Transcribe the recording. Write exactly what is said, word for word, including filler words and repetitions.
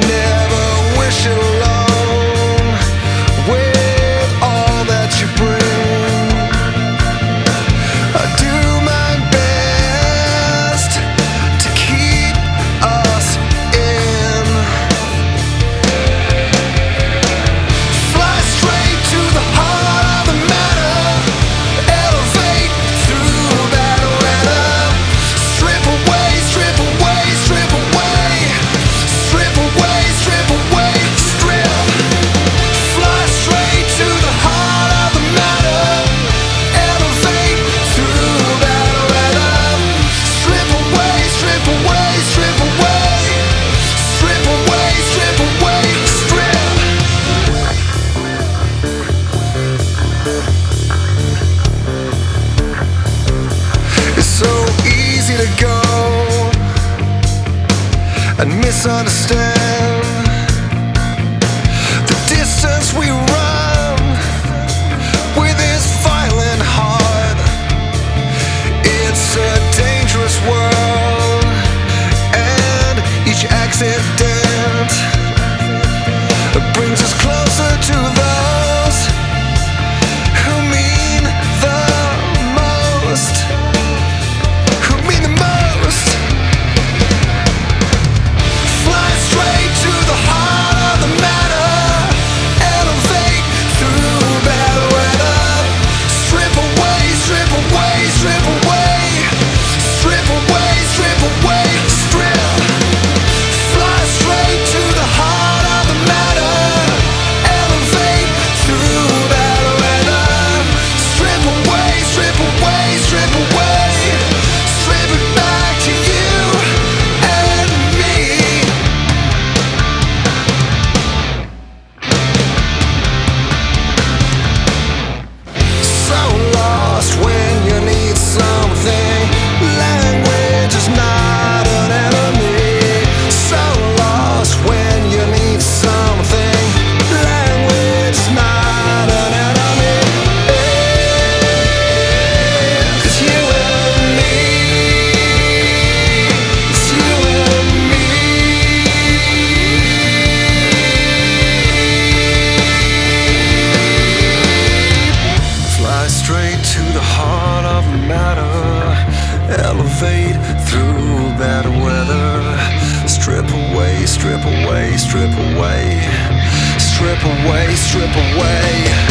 never wish it alone with all that you bring. I do my best to keep us in. Fly straight to the heart of the matter, elevate through bad weather, strip away, strip away, strip away, strip away, strip away, strip. Fly straight to the heart of the matter, elevate through bad weather, strip away, strip away, strip away, strip away, strip away, strip. It's so easy to go and misunderstand the distance we run with this violent heart. It's a dangerous world, and each accident brings us closer to those who mean the most, who mean the most. Fly straight to the heart of the matter, elevate through bad weather, strip away, strip away, strip away, strip away, strip away, strip. Fly straight to the heart of the matter, elevate through bad weather, strip away, strip away, strip away, strip it back to you and me. So lost when you need something, language is not an enemy. So lost when you need something, language is not an enemy. It's you and me, it's you and me. Fly straight to the heart of the matter, elevate through bad weather, strip away, strip away, strip away, strip away, strip away.